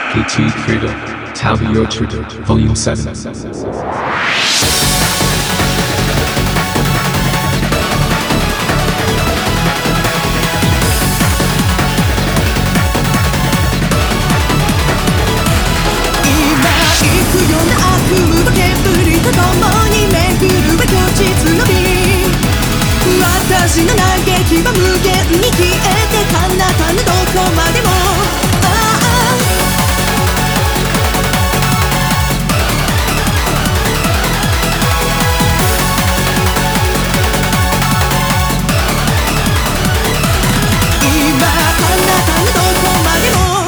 KT Credo, Tabi Your Truth, Volume 7. 私の嘆きは無限に消えて彼方のどこまでも今彼方のどこまでも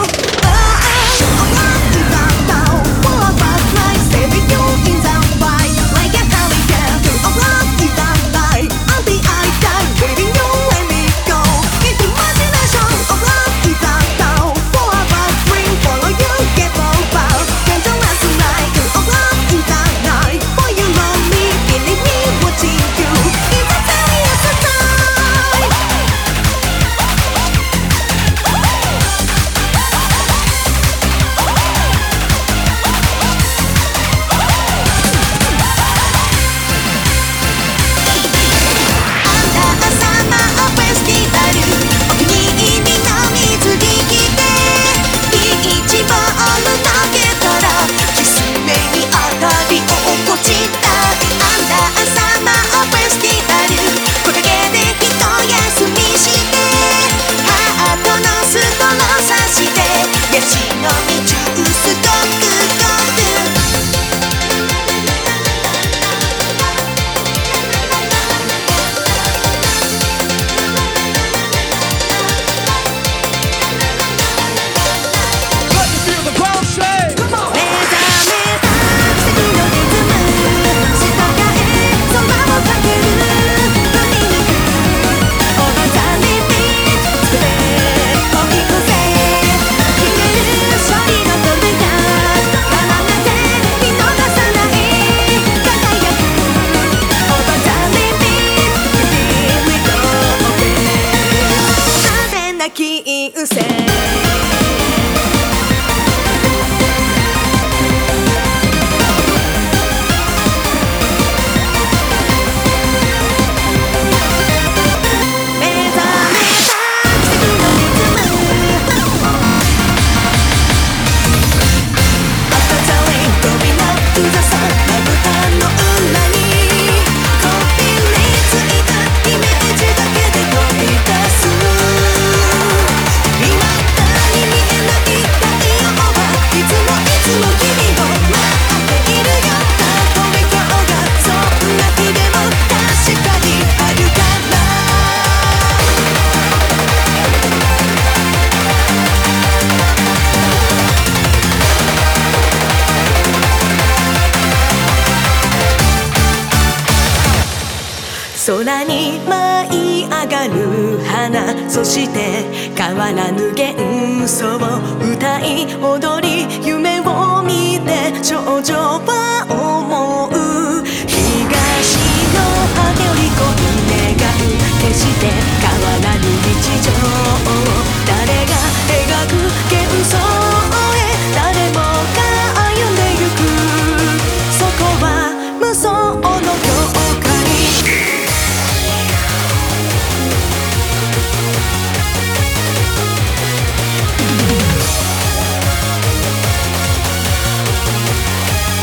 空に舞い上がる花、そして変わらぬ幻想を歌い踊り夢を見て少女は思う。東の果てより恋願う、決して変わらぬ日常を誰が描く幻想へ誰もが歩んでゆく。そこは無双の境界。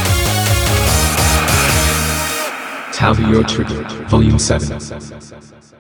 Tabi Your Truth, Volume 7.